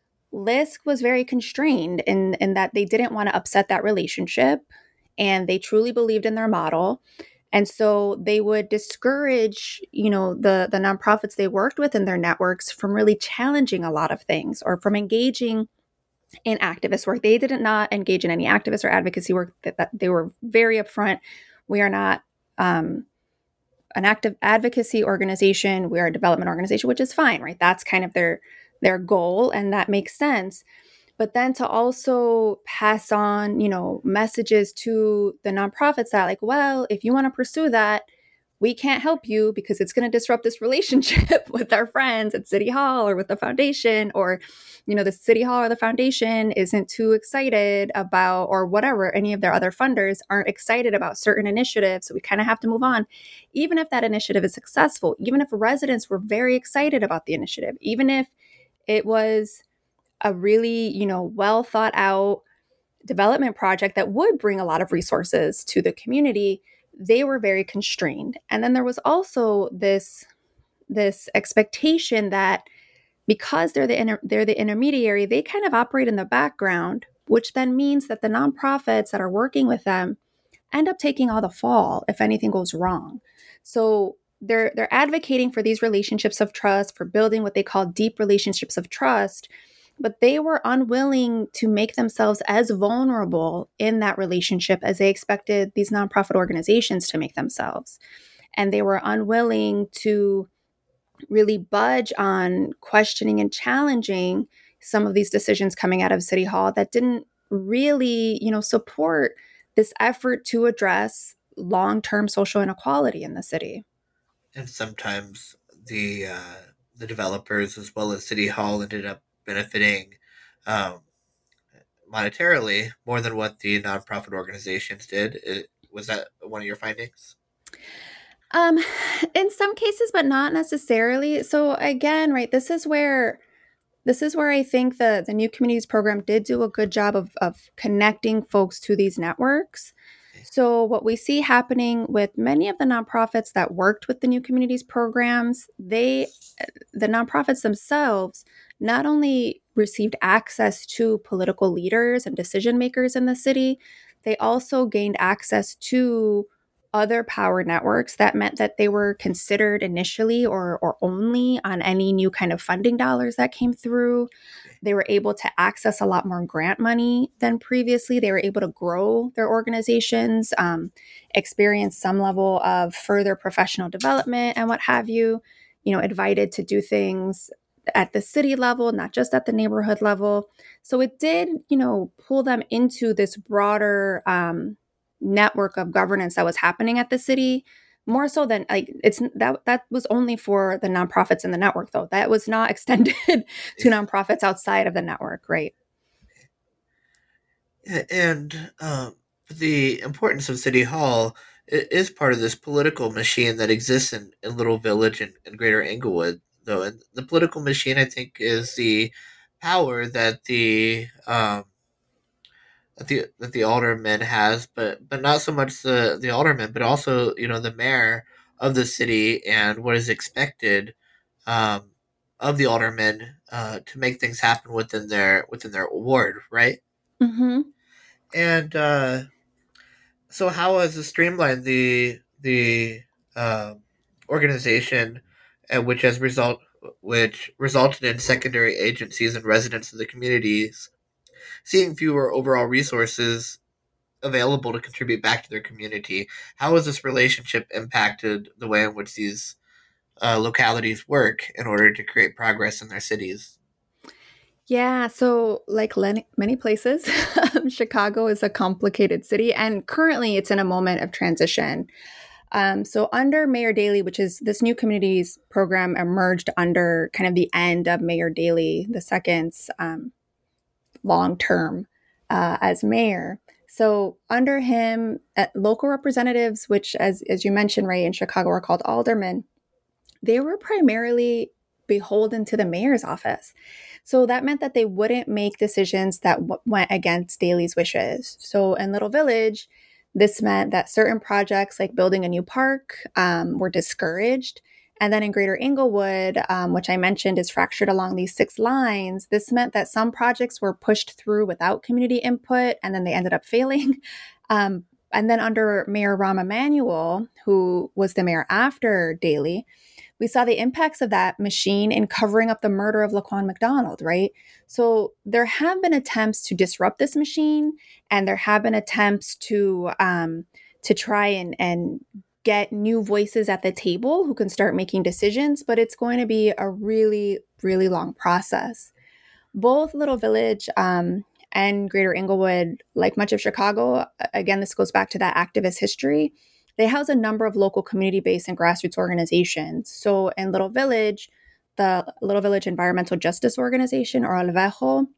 L I S C was very constrained in, in that they didn't want to upset that relationship, and they truly believed in their model. And so they would discourage, you know, the, the nonprofits they worked with in their networks from really challenging a lot of things or from engaging in activist work. They did not engage in any activist or advocacy work. That, that they were very upfront. We are not um, an active advocacy organization. We are a development organization, which is fine, right? That's kind of their their goal, and that makes sense. But then to also pass on, you know, messages to the nonprofits that like, well, if you want to pursue that, we can't help you because it's going to disrupt this relationship with our friends at City Hall or with the foundation, or, you know, the City Hall or the foundation isn't too excited about, or whatever, any of their other funders aren't excited about certain initiatives. So we kind of have to move on. Even if that initiative is successful, even if residents were very excited about the initiative, even if it was a really, you know, well thought out development project that would bring a lot of resources to the community, they were very constrained. And then there was also this, this expectation that because they're the inter- they're the intermediary, they kind of operate in the background, which then means that the nonprofits that are working with them end up taking all the fall if anything goes wrong. So they're they're advocating for these relationships of trust, for building what they call deep relationships of trust, but they were unwilling to make themselves as vulnerable in that relationship as they expected these nonprofit organizations to make themselves. And they were unwilling to really budge on questioning and challenging some of these decisions coming out of City Hall that didn't really, you know, support this effort to address long-term social inequality in the city. And sometimes the uh, the developers as well as City Hall ended up benefiting um, monetarily more than what the nonprofit organizations did. It, was that one of your findings? Um, in some cases, but not necessarily. So again, right, this is where this is where I think the the New Communities program did do a good job of of connecting folks to these networks. So what we see happening with many of the nonprofits that worked with the New Communities programs, they, the nonprofits themselves, not only received access to political leaders and decision makers in the city, they also gained access to other power networks. That meant that they were considered initially or, or only on any new kind of funding dollars that came through. They were able to access a lot more grant money than previously. They were able to grow their organizations, um, experience some level of further professional development and what have you, you know, invited to do things at the city level, not just at the neighborhood level. So it did, you know, pull them into this broader um, network of governance that was happening at the city. More so than like it's that that was only for the nonprofits in the network, though. That was not extended to nonprofits outside of the network, right? Yeah, and um, the importance of City Hall is part of this political machine that exists in, in Little Village and, and Greater Englewood, though. And the political machine, I think, is the power that the um, that the that the alderman has, but but not so much the the alderman, but also you know the mayor of the city and what is expected um, of the alderman uh, to make things happen within their within their ward, right? Mm-hmm. And uh, so, how has this streamlined the the uh, organization, uh, which has result which resulted in secondary agencies and residents of the communities seeing fewer overall resources available to contribute back to their community? How has this relationship impacted the way in which these uh, localities work in order to create progress in their cities? Yeah, so like len- many places, Chicago is a complicated city, and currently it's in a moment of transition. Um, so under Mayor Daley, which is this new communities program emerged under kind of the end of Mayor Daley the second's um, long term uh, as mayor. So under him, uh, local representatives, which as as you mentioned, right, in Chicago are called aldermen, they were primarily beholden to the mayor's office. So that meant that they wouldn't make decisions that w- went against Daley's wishes. So in Little Village, this meant that certain projects like building a new park um, were discouraged. And then in Greater Englewood, um, which I mentioned is fractured along these six lines, this meant that some projects were pushed through without community input and then they ended up failing. Um, and then under Mayor Rahm Emanuel, who was the mayor after Daley, we saw the impacts of that machine in covering up the murder of Laquan McDonald, right? So there have been attempts to disrupt this machine, and there have been attempts to um, to try and and get new voices at the table who can start making decisions, but it's going to be a really, really long process. Both Little Village um, and Greater Englewood, like much of Chicago, again, this goes back to that activist history. They house a number of local community-based and grassroots organizations. So in Little Village, the Little Village Environmental Justice Organization, or Alvejo,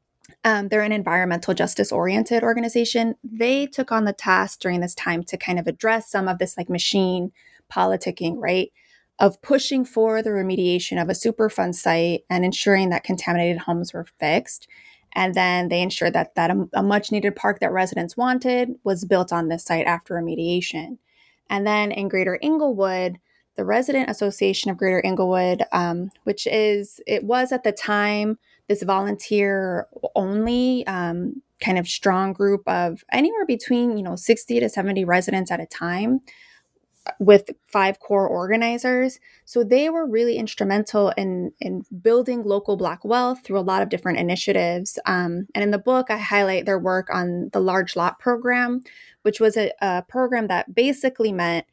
um, they're an environmental justice-oriented organization. They took on the task during this time to kind of address some of this like machine politicking, right? Of pushing for the remediation of a Superfund site and ensuring that contaminated homes were fixed. And then they ensured that, that a, a much needed park that residents wanted was built on this site after remediation. And then in Greater Englewood, the Resident Association of Greater Englewood, um, which is, it was at the time, this volunteer only um, kind of strong group of anywhere between, you know, sixty to seventy residents at a time, with five core organizers. So they were really instrumental in, in building local Black wealth through a lot of different initiatives. Um, and in the book, I highlight their work on the Large Lot Program, which was a, a program that basically meant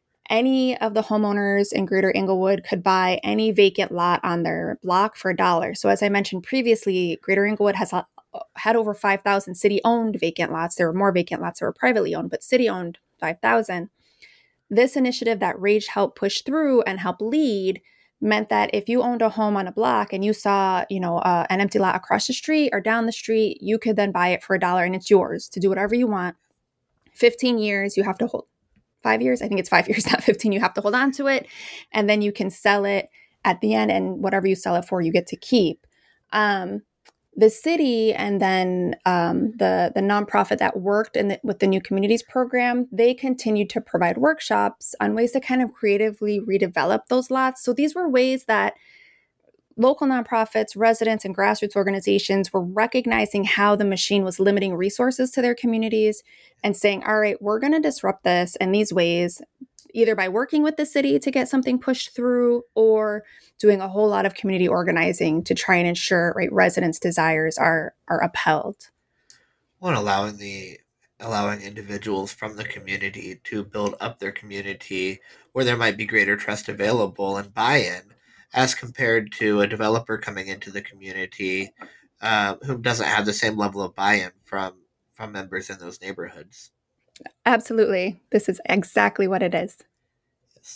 any of the homeowners in Greater Englewood could buy any vacant lot on their block for a dollar. So as I mentioned previously, Greater Englewood has had over five thousand city-owned vacant lots. There were more vacant lots that were privately owned, but city-owned five thousand. This initiative that Rage helped push through and help lead meant that if you owned a home on a block and you saw, you know, uh, an empty lot across the street or down the street, you could then buy it for a dollar and it's yours to do whatever you want. fifteen years, you have to hold. Five years? I think it's five years, not fifteen. You have to hold on to it. And then you can sell it at the end, and whatever you sell it for, you get to keep. Um, the city and then um, the, the nonprofit that worked in the, with the New Communities program, they continued to provide workshops on ways to kind of creatively redevelop those lots. So these were ways that local nonprofits, residents, and grassroots organizations were recognizing how the machine was limiting resources to their communities and saying, all right, we're going to disrupt this in these ways, either by working with the city to get something pushed through or doing a whole lot of community organizing to try and ensure, right, residents' desires are are upheld. Well, and allowing the allowing individuals from the community to build up their community where there might be greater trust available and buy-in, as compared to a developer coming into the community uh, who doesn't have the same level of buy-in from from members in those neighborhoods. Absolutely. This is exactly what it is. Yes.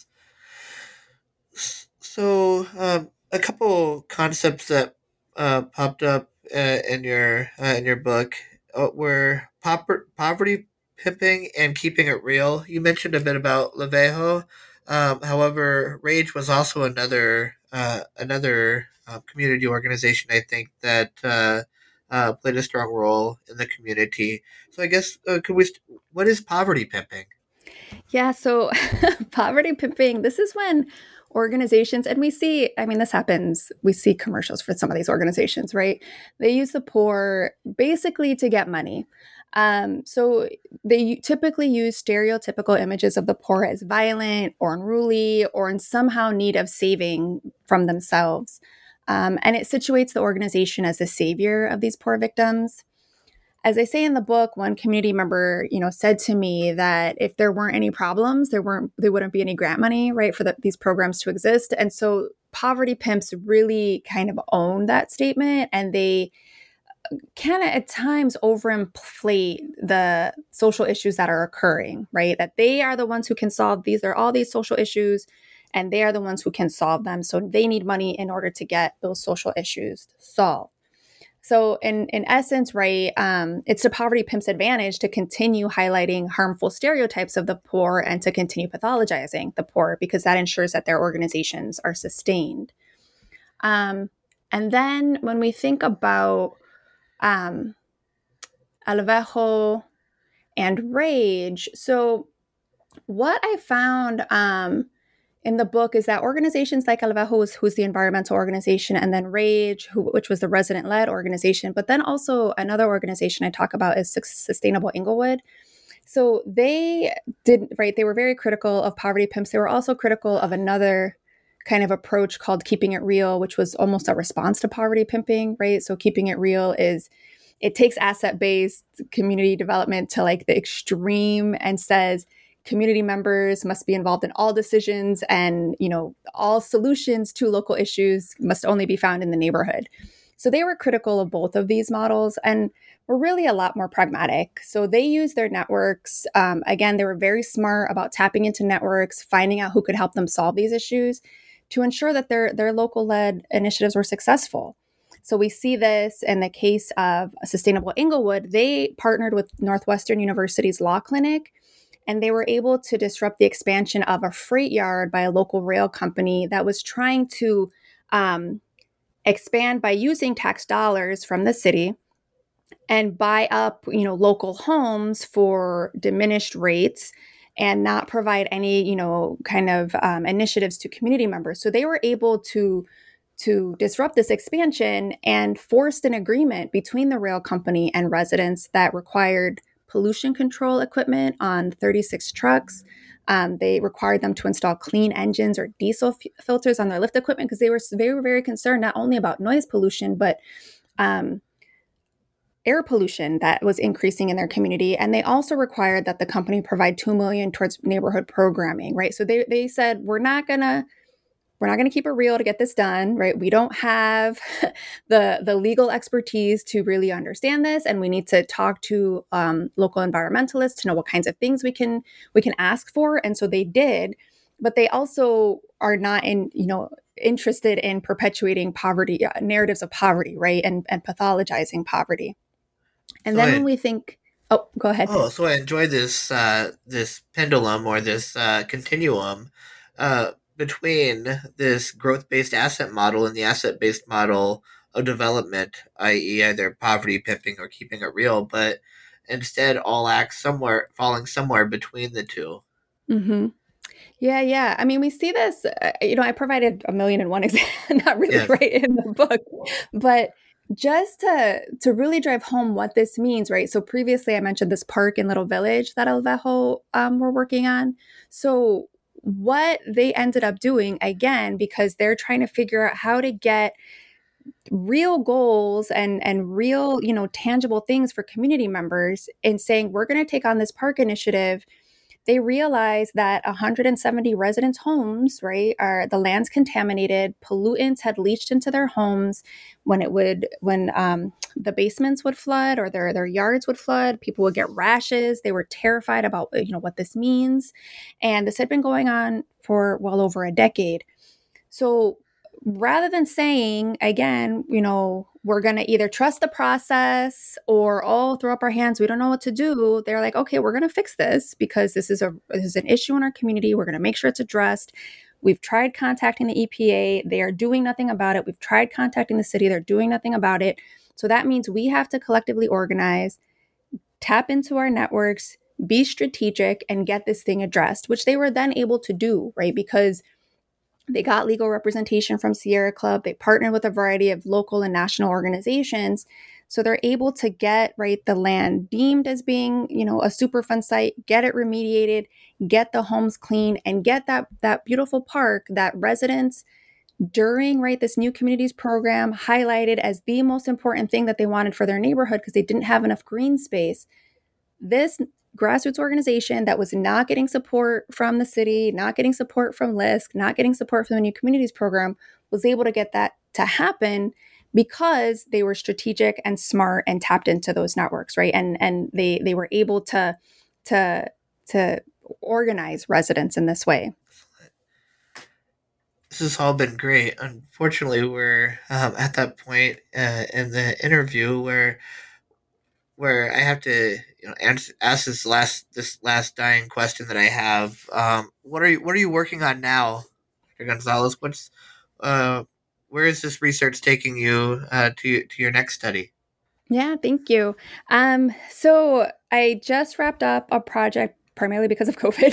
So, um, a couple concepts that uh, popped up uh, in your uh, in your book uh, were pop- poverty pimping and keeping it real. You mentioned a bit about Lavejo. Um, however, Rage was also another uh, another uh, community organization, I think, that uh, uh, played a strong role in the community. So, I guess uh, could we? St- what is poverty pimping? Yeah, so poverty pimping, this is when organizations, and we see, I mean, this happens, we see commercials for some of these organizations, right? They use the poor basically to get money. Um, so they typically use stereotypical images of the poor as violent or unruly or in somehow need of saving from themselves. Um, and it situates the organization as the savior of these poor victims. as I say in the book, one community member, you know, said to me that if there weren't any problems, there weren't, there wouldn't be any grant money, right, for the, these programs to exist. And so poverty pimps really kind of own that statement, and they can at times overinflate the social issues that are occurring, right? That they are the ones who can solve these. There are all these social issues, and they are the ones who can solve them. So they need money in order to get those social issues solved. So in, in essence, right, um, it's the poverty pimp's advantage to continue highlighting harmful stereotypes of the poor and to continue pathologizing the poor, because that ensures that their organizations are sustained. Um, and then when we think about um, Alvejo and Rage, so what I found um, in the book is that organizations like Alvejo, who's the environmental organization, and then Rage, who, which was the resident-led organization, but then also another organization I talk about is Sustainable Inglewood. So they did, right, they were very critical of poverty pimps. They were also critical of another kind of approach called Keeping It Real, which was almost a response to poverty pimping, right? So Keeping It Real is, it takes asset-based community development to like the extreme and says, community members must be involved in all decisions, and, you know, all solutions to local issues must only be found in the neighborhood. So they were critical of both of these models and were really a lot more pragmatic. So they used their networks. Um, again, they were very smart about tapping into networks, finding out who could help them solve these issues to ensure that their, their local-led initiatives were successful. So we see this in the case of Sustainable Inglewood. They partnered with Northwestern University's law clinic, and they were able to disrupt the expansion of a freight yard by a local rail company that was trying to um, expand by using tax dollars from the city and buy up, you know, local homes for diminished rates and not provide any, you know, kind of um, initiatives to community members. So they were able to to disrupt this expansion and forced an agreement between the rail company and residents that required pollution control equipment on thirty-six trucks. Um, they required them to install clean engines or diesel f- filters on their lift equipment because they were very, very concerned not only about noise pollution, but um, air pollution that was increasing in their community. And they also required that the company provide two million dollars towards neighborhood programming, right? So they, they said, we're not going to We're not going to keep it real to get this done, right? We don't have the the legal expertise to really understand this, and we need to talk to um, local environmentalists to know what kinds of things we can we can ask for. And so they did, but they also are not in you know interested in perpetuating poverty uh, narratives of poverty, right? And and pathologizing poverty. And So then I, when we think, oh, go ahead. oh, so I enjoy this uh, this pendulum or this uh, continuum uh, between this growth based asset model and the asset based model of development, that is, either poverty pimping or keeping it real, but instead all acts somewhere falling somewhere between the two. Mm-hmm. Yeah, yeah. I mean, we see this, uh, you know, I provided a million and one examples, not really Yes. right in the book, but just to to really drive home what this means, right? So previously I mentioned this park in Little Village that Alvejo um, were working on. So what they ended up doing, again, because they're trying to figure out how to get real goals and and real, you know, tangible things for community members in saying, we're going to take on this park initiative. They realized that one hundred seventy residents' homes, right, are the land's contaminated. Pollutants had leached into their homes when it would, when um, the basements would flood or their their yards would flood. People would get rashes. They were terrified about, you know, what this means, and this had been going on for well over a decade. So rather than saying, again, you know, we're going to either trust the process or, oh, throw up our hands, we don't know what to do. They're like, okay, we're going to fix this because this is a this is an issue in our community. We're going to make sure it's addressed. We've tried contacting the E P A. They are doing nothing about it. We've tried contacting the city. They're doing nothing about it. So that means we have to collectively organize, tap into our networks, be strategic, and get this thing addressed, which they were then able to do, right? Because they got legal representation from Sierra Club. They partnered with a variety of local and national organizations. So they're able to get, right, the land deemed as being, you know, a Superfund site, get it remediated, get the homes clean, and get that, that beautiful park that residents during, right, this new communities program highlighted as the most important thing that they wanted for their neighborhood because they didn't have enough green space. This grassroots organization that was not getting support from the city, not getting support from L I S C, not getting support from the new communities program, was able to get that to happen because they were strategic and smart and tapped into those networks, right? And and they they were able to to to organize residents in this way. This has all been great. Unfortunately, we're um, at that point uh, in the interview where where I have to, you know, answer, ask this last this last dying question that I have. Um, what are you What are you working on now, Doctor Gonzalez? What's uh, where is this research taking you uh, to to your next study? Yeah, thank you. Um, so I just wrapped up a project primarily because of COVID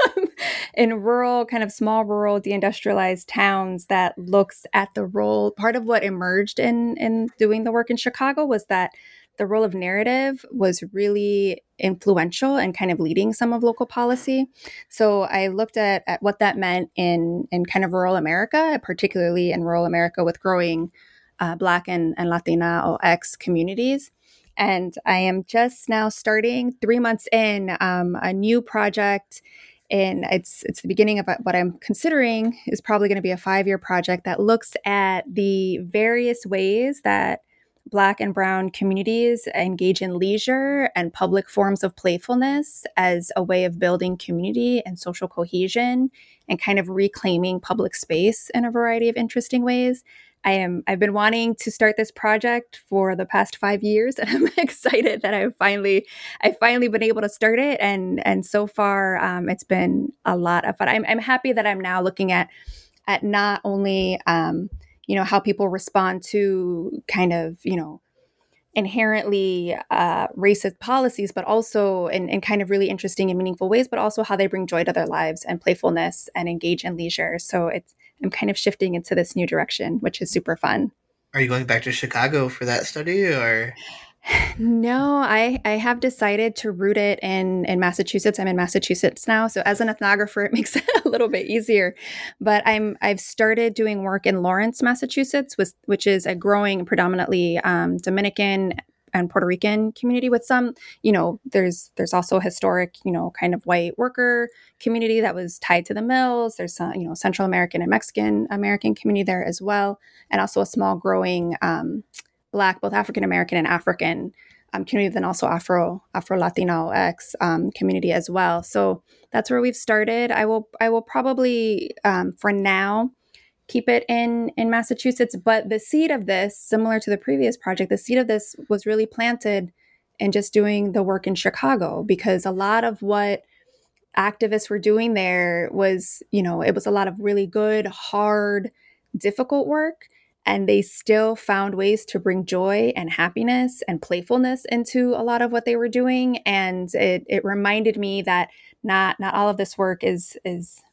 in rural, kind of small rural deindustrialized towns that looks at the role. Part of what emerged in in doing the work in Chicago was that the role of narrative was really influential and kind of leading some of local policy. So I looked at, at what that meant in in kind of rural America, particularly in rural America with growing uh, Black and, and Latinx communities. And I am just now starting, three months in, um, a new project. And it's it's the beginning of what I'm considering is probably going to be a five-year project that looks at the various ways that Black and Brown communities engage in leisure and public forms of playfulness as a way of building community and social cohesion and kind of reclaiming public space in a variety of interesting ways. I am I've been wanting to start this project for the past five years, and I'm excited that I've finally I've finally been able to start it. And and so far, um, it's been a lot of fun. I'm I'm happy that I'm now looking at at not only um, you know, how people respond to kind of, you know, inherently uh, racist policies, but also in, in kind of really interesting and meaningful ways, but also how they bring joy to their lives and playfulness and engage in leisure. So it's I'm kind of shifting into this new direction, which is super fun. Are you going back to Chicago for that study, or? No, I, I have decided to root it in, in Massachusetts. I'm in Massachusetts now. So as an ethnographer, it makes it a little bit easier. But I'm, I've started doing work in Lawrence, Massachusetts, which, which is a growing predominantly um, Dominican and Puerto Rican community with some, you know, there's there's also a historic, you know, kind of white worker community that was tied to the mills. There's some, you know, Central American and Mexican American community there as well. And also a small growing um Black, both African American and African um, community, then also Afro Afro Latino X um, community as well. So that's where we've started. I will I will probably um, for now keep it in in Massachusetts. But the seed of this, similar to the previous project, the seed of this was really planted in just doing the work in Chicago, because a lot of what activists were doing there was, you know, it was a lot of really good, hard, difficult work. And they still found ways to bring joy and happiness and playfulness into a lot of what they were doing. And it, it reminded me that not not all of this work is is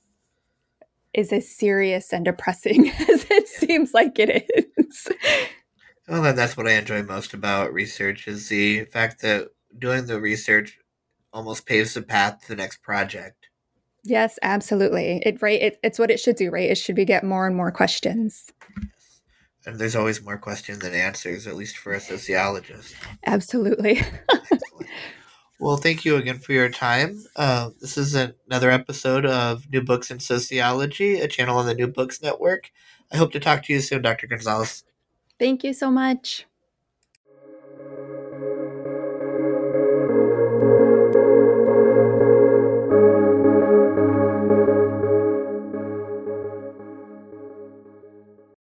is as serious and depressing as it seems like it is. Well, then that's what I enjoy most about research is the fact that doing the research almost paves the path to the next project. Yes, absolutely. It right. It, it's what it should do, right? It should be get more and more questions. And there's always more questions than answers, at least for a sociologist. Absolutely. Well, thank you again for your time. Uh, this is another episode of New Books in Sociology, a channel on the New Books Network. I hope to talk to you soon, Doctor Gonzalez. Thank you so much.